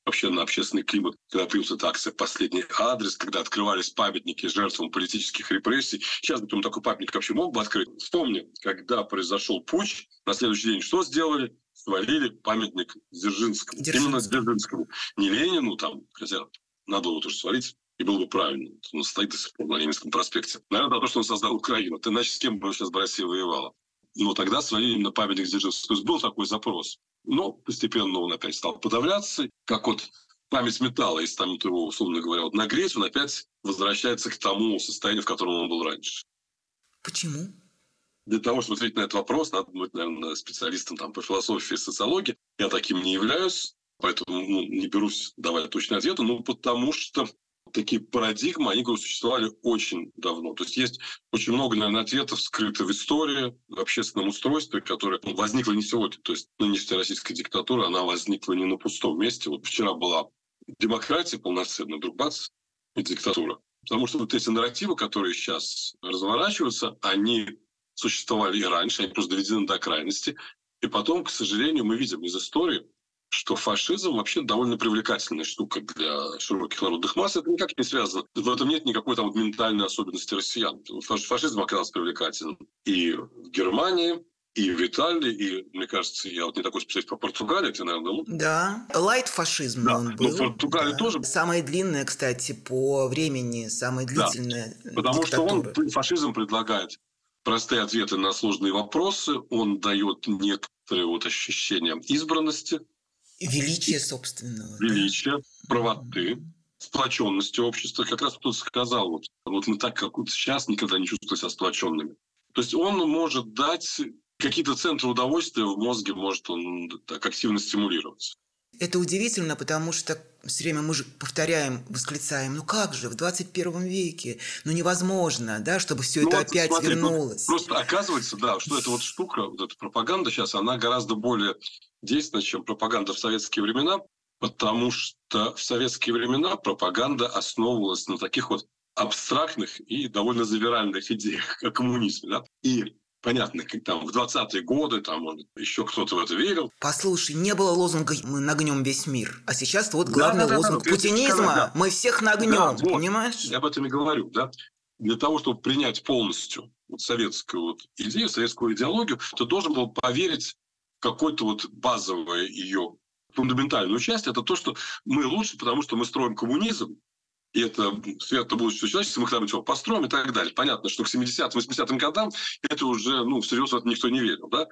вообще на общественный климат, когда появилась эта акция «Последний адрес», когда открывались памятники жертвам политических репрессий. Сейчас, например, такой памятник вообще мог бы открыть. Вспомни, когда произошел путч, на следующий день что сделали? Свалили памятник Дзержинскому. Дзержинскому. Именно Дзержинскому. Не Ленину, там, хотя надо было тоже свалить, и было бы правильно. Он стоит до сих пор на Ленинском проспекте. Наверное, за то, что он создал Украину. Ты иначе с кем бы сейчас бы Россия воевала? Но тогда свалили именно памятник Дзержинскому. То есть был такой запрос. Но постепенно он опять стал подавляться. Как вот память металла, если там его, условно говоря, вот нагреть, он опять возвращается к тому состоянию, в котором он был раньше. Почему? Для того, чтобы ответить на этот вопрос, надо быть, наверное, специалистом там, по философии и социологии. Я таким не являюсь, поэтому ну, не берусь давать точный ответ. Ну, потому что такие парадигмы, они, говорю, существовали очень давно. То есть есть очень много, наверное, ответов, скрытых в истории, в общественном устройстве, которое ну, возникло не сегодня. То есть нынешняя российская диктатура, она возникла не на пустом месте. Вот вчера была демократия полноценная, вдруг бац, и диктатура. Потому что вот эти нарративы, которые сейчас разворачиваются, они существовали и раньше, они просто доведены до крайности. И потом, к сожалению, мы видим из истории, что фашизм вообще довольно привлекательная штука для широких народных масс. Это никак не связано. В этом нет никакой там ментальной особенности россиян. Фашизм оказался привлекательным и в Германии, и в Италии, и, мне кажется, я вот не такой специалист по Португалии, ты, наверное, ну... Да, лайт-фашизм да. он был. Но в Португалии да. тоже... Самая длинная, кстати, по времени, самая длительная да. Потому диктатура. что он, фашизм предлагает простые ответы на сложные вопросы, он дает некоторые вот ощущения избранности, величие собственного. Величие, да? правоты, сплоченности общества. Как раз кто-то сказал, вот, вот мы так, как вот сейчас, никогда не чувствовали себя сплоченными. То есть он может дать какие-то центры удовольствия в мозге, может он так активно стимулироваться. Это удивительно, потому что все время мы же повторяем, восклицаем, ну как же, в двадцать первом веке, ну невозможно, да, чтобы все ну это вот, опять смотри, вернулось. Просто оказывается, да, что эта вот штука, вот эта пропаганда сейчас, она гораздо более действенна, чем пропаганда в советские времена, потому что в советские времена пропаганда основывалась на таких вот абстрактных и довольно завиральных идеях, как коммунизм, да, и понятно, как там в двадцатые годы, там, может, еще кто-то в это верил. Послушай, не было лозунга «мы нагнем весь мир», а сейчас вот главный да, лозунг да, да, путинизма сказать, да. «мы всех нагнем», да, вот, понимаешь? Я об этом и говорю, да. Для того, чтобы принять полностью вот советскую вот идею, советскую идеологию, ты должен был поверить в какую-то вот базовую ее фундаментальную часть. Это то, что мы лучше, потому что мы строим коммунизм, и это светлое будущее человечества, мы когда-нибудь его построим и так далее. Понятно, что к семидесятым, восьмидесятым годам это уже, ну, всерьез в это никто не верил, да?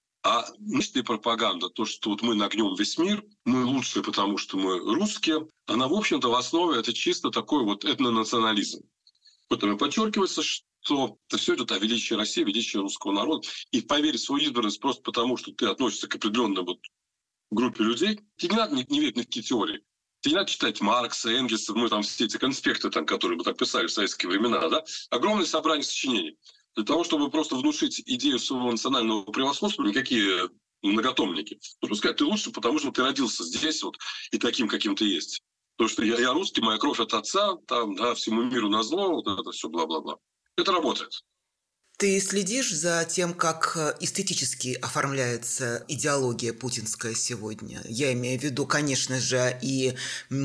А нынешняя пропаганда, то, что вот мы нагнем весь мир, мы лучшие, потому что мы русские, она, в общем-то, в основе это чисто такой вот этнонационализм. Поэтому подчеркивается, что это все идет о величии России, величии русского народа. И поверить в свою избранность просто потому, что ты относишься к определенной вот группе людей, тебе не надо не, не верить ни в какие теории. Тебе не надо читать Маркса, Энгельса, мы там все эти конспекты, там, которые мы так писали в советские времена, да? Огромное собрание сочинений. Для того, чтобы просто внушить идею своего национального превосходства, никакие многотомники. Нужно сказать, ты лучше, потому что ты родился здесь вот и таким, каким ты есть. Потому что я, я русский, моя кровь от отца, там, да, всему миру назло, вот это все бла-бла-бла. Это работает. Ты следишь за тем, как эстетически оформляется идеология путинская сегодня? Я имею в виду, конечно же, и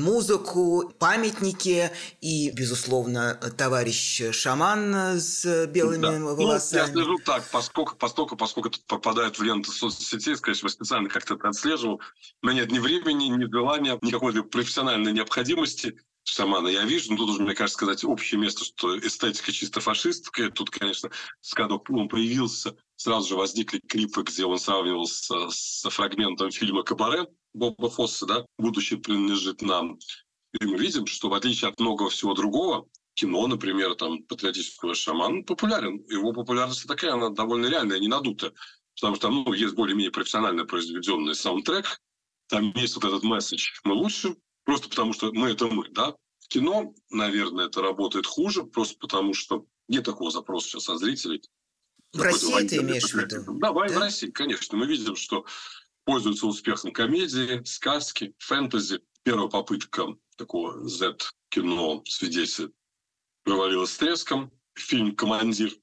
музыку, памятники, и, безусловно, товарищ шаман с белыми да. волосами. Ну, я слежу так, поскольку, поскольку, поскольку это попадает в ленту соцсетей, конечно, я специально как-то это отслеживал. У меня нет ни времени, ни желания, ни какой-то профессиональной необходимости шамана я вижу, но тут уже, мне кажется, сказать общее место, что эстетика чисто фашистская. Тут, конечно, когда он появился, сразу же возникли клипы, где он сравнивался с фрагментом фильма «Кабаре» Боба Фосса, да, «Будущее принадлежит нам». И мы видим, что в отличие от многого всего другого, кино, например, там, патриотического шамана популярен. Его популярность такая, она довольно реальная, не надутая. Потому что там ну, есть более-менее профессионально произведенный саундтрек, там есть вот этот месседж «Мы лучше», просто потому что мы – это мы, да. В кино, наверное, это работает хуже, просто потому что нет такого запроса сейчас от зрителей. В России ты имеешь в виду? Да, да, в России, конечно. Мы видим, что пользуются успехом комедии, сказки, фэнтези. Первая попытка такого Z-кино «Свидетель» провалилась с треском. Фильм «Командир»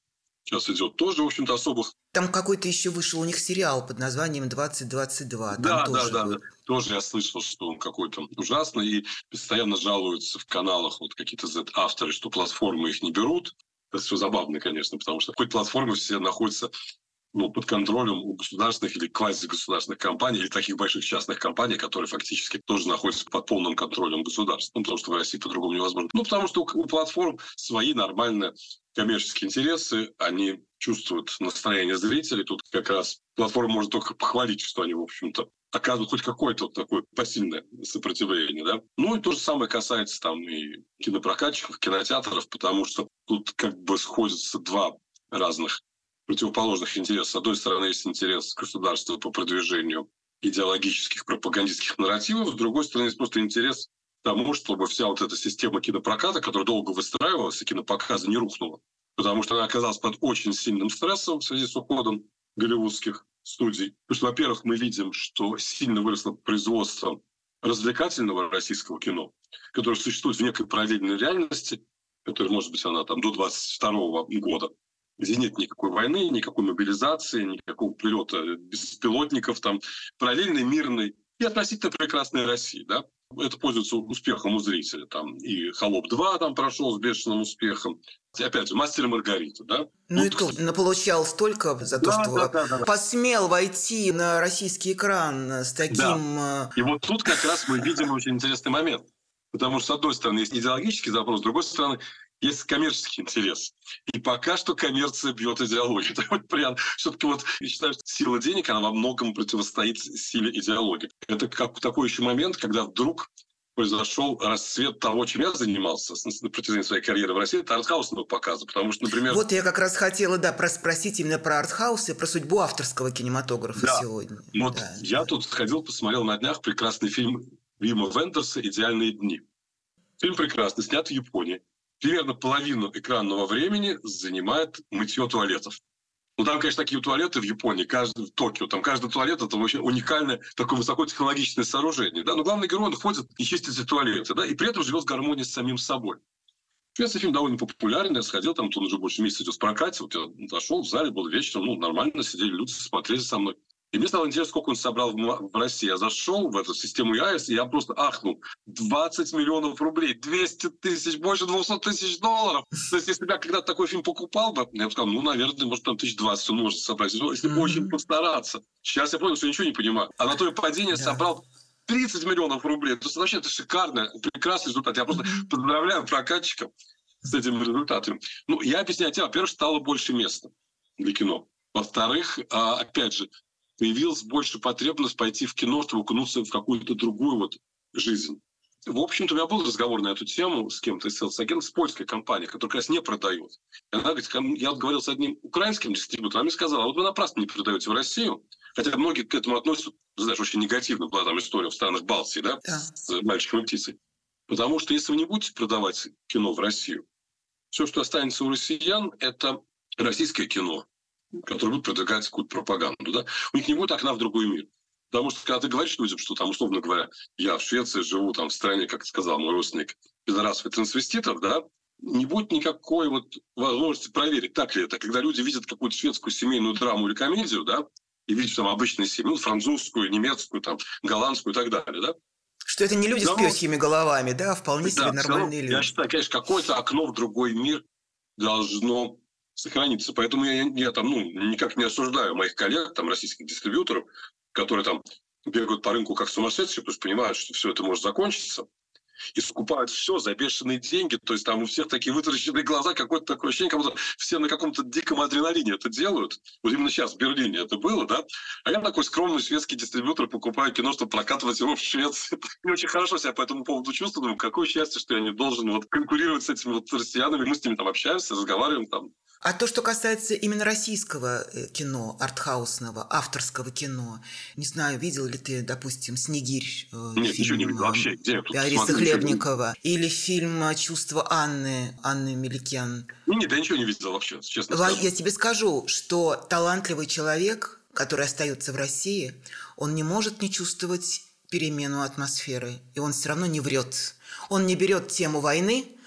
сейчас идет, тоже, в общем-то, особых... Там какой-то еще вышел у них сериал под названием «двадцать двадцать два». Там Да, тоже да, да, вот... да. Тоже я слышал, что он какой-то ужасный, и постоянно жалуются в каналах вот какие-то Z-авторы, что платформы их не берут. Это все забавно, конечно, потому что хоть платформы все находятся, ну, под контролем у государственных или квазигосударственных компаний, или таких больших частных компаний, которые фактически тоже находятся под полным контролем государства. Ну, потому что в России по-другому невозможно. Ну, потому что у, у платформ свои нормальные коммерческие интересы, они чувствуют настроение зрителей. Тут как раз платформа может только похвалить, что они, в общем-то, оказывают хоть какое-то вот такое посильное сопротивление. Да? Ну, и то же самое касается там и кинопрокатчиков, кинотеатров, потому что тут как бы сходятся два разных противоположных интересов. С одной стороны, есть интерес государства по продвижению идеологических, пропагандистских нарративов, с другой стороны, есть просто интерес к тому, чтобы вся вот эта система кинопроката, которая долго выстраивалась, и кинопоказа не рухнула. Потому что она оказалась под очень сильным стрессом в связи с уходом голливудских студий. Потому что, во-первых, мы видим, что сильно выросло производство развлекательного российского кино, которое существует в некой параллельной реальности, которая, может быть, она там до двадцать второго года, где нет никакой войны, никакой мобилизации, никакого прилета беспилотников, там, параллельной, мирной и относительно прекрасной России, да. Это пользуется успехом у зрителя. Там и «Холоп два» там прошел с бешеным успехом. И, опять же, «Мастер и Маргарита», да. Ну Тут... и то, наполучал столько за то, да, что да, да, да. посмел войти на российский экран с таким... Да. И вот тут как раз мы видим очень интересный момент. Потому что, с одной стороны, есть идеологический запрос, с другой стороны, есть коммерческий интерес. И пока что коммерция бьет идеологию. Это вот прям, все-таки вот, я считаю, что сила денег, она во многом противостоит силе идеологии. Это как такой еще момент, когда вдруг произошел расцвет того, чем я занимался на протяжении своей карьеры в России, это артхаусного показа. Потому что, например... Вот я как раз хотела, да, спросить именно про артхаус и про судьбу авторского кинематографа да. сегодня. Вот да. я тут сходил, посмотрел на днях прекрасный фильм Вима Вендерса «Идеальные дни». Фильм прекрасный, снят в Японии. Примерно половину экранного времени занимает мытье туалетов. Ну, там, конечно, такие туалеты в Японии, каждый, в Токио, там каждый туалет – это очень уникальное, такое высокотехнологичное сооружение. Да? Но главный герой, он ходит и чистит эти туалеты, да? И при этом живет в гармонии с самим собой. Шведский фильм довольно популярный, я сходил, там он уже больше месяца идет в прокате, вот я зашел в зале, был вечером, ну, нормально сидели люди, смотрели со мной. И мне стало интересно, сколько он собрал в, в России. Я зашел в эту систему ЯИС, и я просто ахнул. двадцать миллионов рублей, двести тысяч, больше двести тысяч долларов. То есть, если я когда-то такой фильм покупал бы, я бы сказал, ну, наверное, может, там тысяч двадцать он может собрать. Но если mm-hmm. очень постараться. Сейчас я понял, что я ничего не понимаю. Анатолий Падение yeah. собрал тридцать миллионов рублей. То есть, вообще, это шикарно, прекрасный результат. Я просто mm-hmm. поздравляю прокатчиков с этим результатом. Ну, я объясняю тем, во-первых, стало больше места для кино. Во-вторых, опять же, появилась больше потребность пойти в кино, чтобы окунуться в какую-то другую вот жизнь. В общем-то, у меня был разговор на эту тему с кем-то из селс-агентов, с польской компанией, которая как раз не продает. И она говорит, я вот говорил с одним украинским дистрибьютором, она мне сказала, а вот вы напрасно не продаете в Россию, хотя многие к этому относятся, знаешь, очень негативно, была там история в странах Балтии, да, да. с мальчиком и птицей. Потому что если вы не будете продавать кино в Россию, все, что останется у россиян, это российское кино, который будет продвигать какую-то пропаганду. Да? У них не будет окна в другой мир. Потому что, когда ты говоришь людям, что там, условно говоря, я в Швеции живу, там, в стране, как сказал мой родственник, пидорасов и трансвеститов, да, не будет никакой вот возможности проверить, так ли это. Когда люди видят какую-то шведскую семейную драму или комедию, да, и видят там обычные семьи, французскую, немецкую, там, голландскую и так далее, да. Что это не люди но, с пёсьими головами, да, вполне себе да, нормальные люди. Я считаю, конечно, какое-то окно в другой мир должно сохраниться. Поэтому я, я там, ну, никак не осуждаю моих коллег, там, российских дистрибьюторов, которые там бегают по рынку как сумасшедшие, потому что понимают, что все это может закончиться, и скупают все за бешеные деньги. То есть там у всех такие вытаращенные глаза, какое-то такое ощущение, как будто все на каком-то диком адреналине это делают. Вот именно сейчас в Берлине это было, да? А я такой скромный шведский дистрибьютор, покупаю кино, чтобы прокатывать его в Швеции. Я очень хорошо себя по этому поводу чувствую. Думаю, какое счастье, что я не должен вот конкурировать с этими вот россиянами. Мы с ними там общаемся, разговариваем там. А то, что касается именно российского кино, артхаусного, авторского кино, не знаю, видел ли ты, допустим, «Снегирь», Нет, фильм ничего не видел вообще. Где Бориса Хлебникова, или фильм «Чувство Анны», Анны Меликян? Ну, нет, я ничего не видел вообще, честно скажу. Я тебе скажу, что талантливый человек, который остается в России, он не может не чувствовать перемену атмосферы, и он все равно не врет. Он не берет тему войны,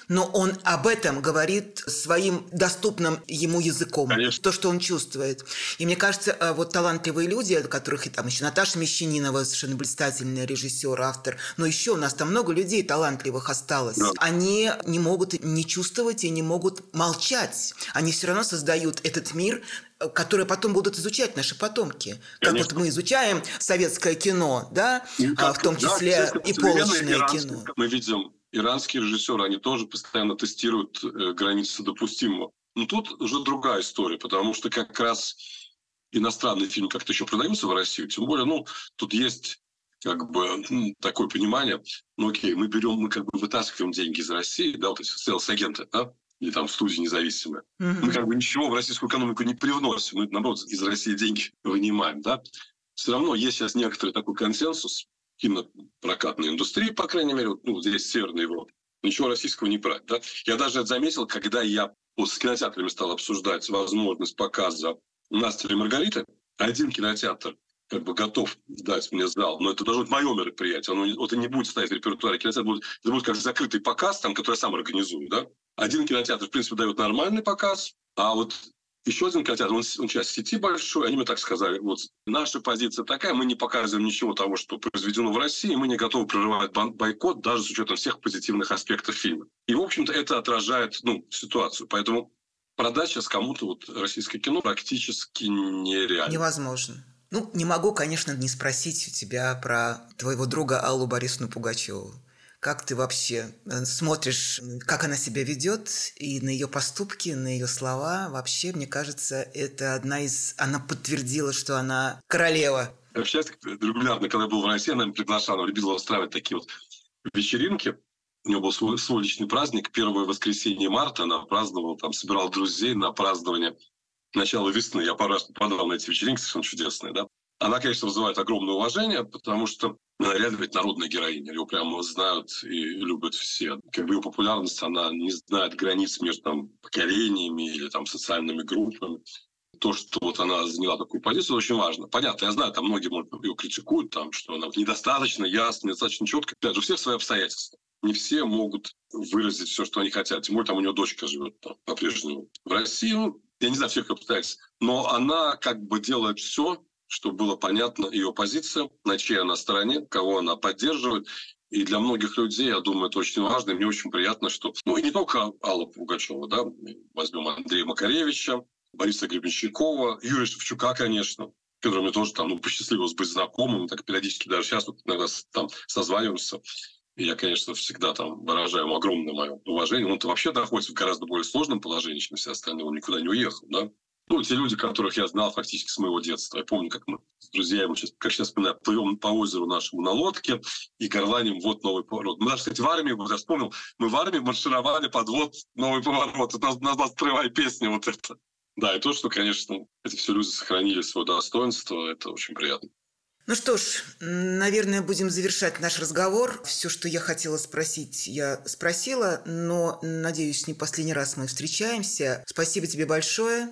Но он об этом говорит своим доступным ему языком, Конечно. то, что он чувствует. И мне кажется, вот талантливые люди, о которых и там еще Наташа Мещанинова, совершенно блистательный режиссер, автор, но еще у нас там много людей талантливых осталось. Да. Они не могут не чувствовать и не могут молчать. Они все равно создают этот мир, которые потом будут изучать наши потомки. Как Конечно. вот мы изучаем советское кино, да, Ну, как, в том числе да, и полочное кино. Мы видим, иранские режиссеры, они тоже постоянно тестируют э, границы допустимого. Но тут уже другая история, потому что как раз иностранные фильмы как-то еще продаются в Россию. Тем более, ну, тут есть как бы ну, такое понимание, ну окей, мы берем, мы как бы вытаскиваем деньги из России, да, вот эти селс-агенты, да, или там студии независимые. Mm-hmm. Мы как бы ничего в российскую экономику не привносим. Мы, наоборот, из России деньги вынимаем. Да? Все равно есть сейчас некоторый такой консенсус в кинопрокатной индустрии, по крайней мере, ну, здесь, в Северной Европе. Ничего российского не брать. Да? Я даже это заметил, когда я вот с кинотеатрами стал обсуждать возможность показа «Настя и Маргариты». Один кинотеатр как бы готов дать мне зал, но это должно быть мое мероприятие. Оно вот, не будет стоять в репертуаре. Кинотеатр будет, это будет как закрытый показ, там, который я сам организую. Да? Один кинотеатр, в принципе, дает нормальный показ, а вот еще один кинотеатр, он, он часть сети большой, они мне так сказали, вот наша позиция такая, мы не показываем ничего того, что произведено в России, мы не готовы прерывать бойкот даже с учетом всех позитивных аспектов фильма. И, в общем-то, это отражает ну, ситуацию. Поэтому продать сейчас кому-то вот российское кино практически нереально. Невозможно. Ну, не могу, конечно, не спросить у тебя про твоего друга Аллу Борисовну Пугачеву. Как ты вообще смотришь, как она себя ведет, и на ее поступки, на ее слова? Вообще, мне кажется, это одна из... Она подтвердила, что она королева. Я сейчас регулярно, когда был в России, она меня приглашала, она любила устраивать такие вот вечеринки. У нее был свой, свой личный праздник. Первое воскресенье марта она праздновала, там, собирала друзей на празднование начала весны. Я пару раз попадал на эти вечеринки, совершенно чудесные, да. Она, конечно, вызывает огромное уважение, потому что она реально ведь народная героиня. Ее прямо знают и любят все. Как бы ее популярность, она не знает границ между там, поколениями или там, социальными группами. То, что вот она заняла такую позицию, очень важно. Понятно, я знаю, там многие может, ее критикуют, там, что она недостаточно ясно, недостаточно четко. Опять же, у всех свои обстоятельства. Не все могут выразить все, что они хотят. Тем более, там у нее дочка живет там, по-прежнему в России. Ну, я не знаю всех обстоятельств. Но она как бы делает все, чтобы было понятно ее позиция, на чьей она стороне, кого она поддерживает. И для многих людей, я думаю, это очень важно. И мне очень приятно, что... Ну, и не только Алла Пугачева, да. Возьмем Андрея Макаревича, Бориса Гребенщикова, Юрия Шевчука, конечно, которым мне тоже там, ну, посчастливилось быть знакомым. Так периодически даже сейчас вот иногда там созваниваемся. И я, конечно, всегда там выражаю ему огромное мое уважение. Он-то вообще находится в гораздо более сложном положении, чем все остальные. Он никуда не уехал, да. Ну, те люди, которых я знал фактически с моего детства. Я помню, как мы с друзьями, как сейчас вспоминаю, плывем по озеру нашему на лодке и горланим «Вот новый поворот». Мы даже, кстати, в армии, вот я вспомнил, мы в армии маршировали под «Вот новый поворот». Это у нас была строевая песня вот это. Да, и то, что, конечно, эти все люди сохранили свое достоинство, это очень приятно. Ну что ж, наверное, будем завершать наш разговор. Все, что я хотела спросить, я спросила, но, надеюсь, не последний раз мы встречаемся. Спасибо тебе большое.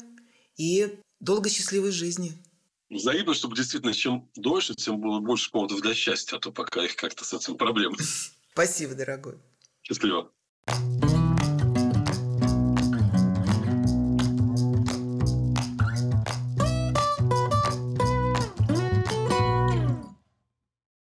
И долгой счастливой жизни. Взаимно, чтобы действительно чем дольше, тем было больше поводов для счастья, а то пока их как-то с этим проблемы. Спасибо, дорогой. Счастливо.